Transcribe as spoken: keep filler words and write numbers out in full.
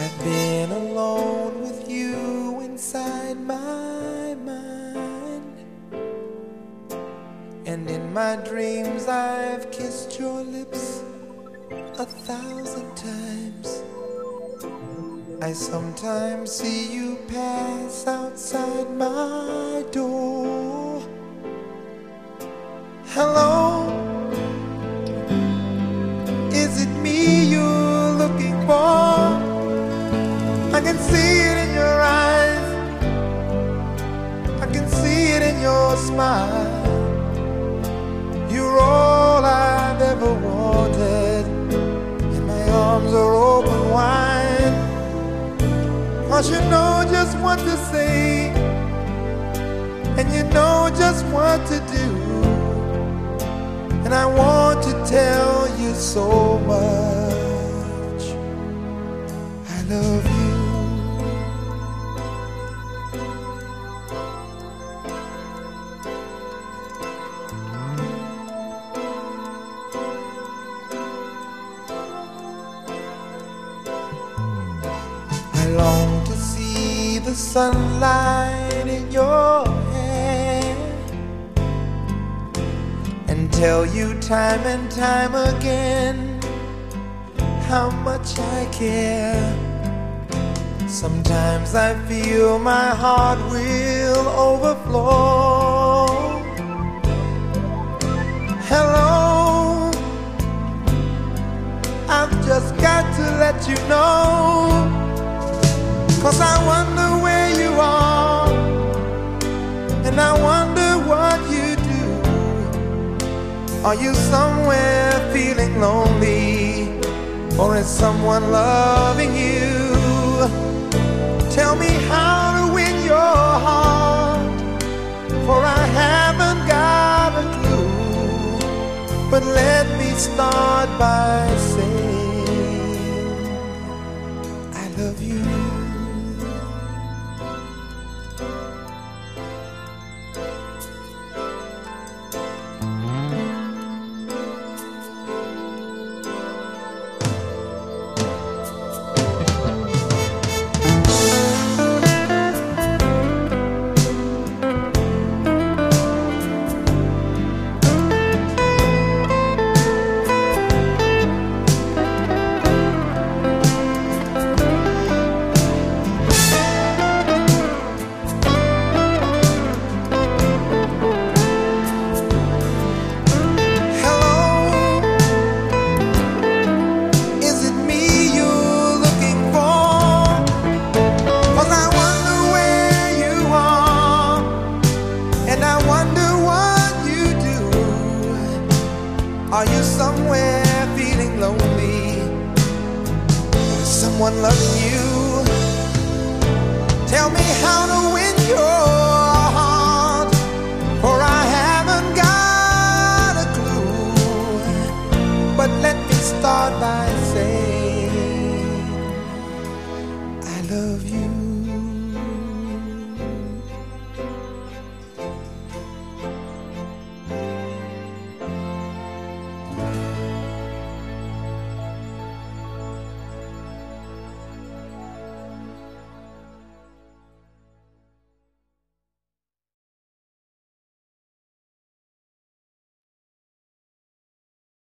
I've been alone with you inside my mind, and in my dreams I've kissed your lips a thousand times. I sometimes see you pass outside my door. Hello, is it me you're looking for? I can see it in your eyes, I can see it in your smile. You're all I've ever wanted, and my arms are open wide. 'Cause you know just what to say, and you know just what to do, and I want to tell you so much I love you. I long to see the sunlight in your hair and tell you time and time again how much I care. Sometimes I feel my heart will overflow. Hello, I've just got to let you know, 'cause I wonder where you are, and I wonder what you do. Are you somewhere feeling lonely, or is someone loving you? Tell me how to win your heart, for I haven't got a clue. But let me start by saying I love you. Are you somewhere feeling lonely? Is someone loving you? Tell me how to win your heart, for I haven't got a clue. But let me start by saying I love you.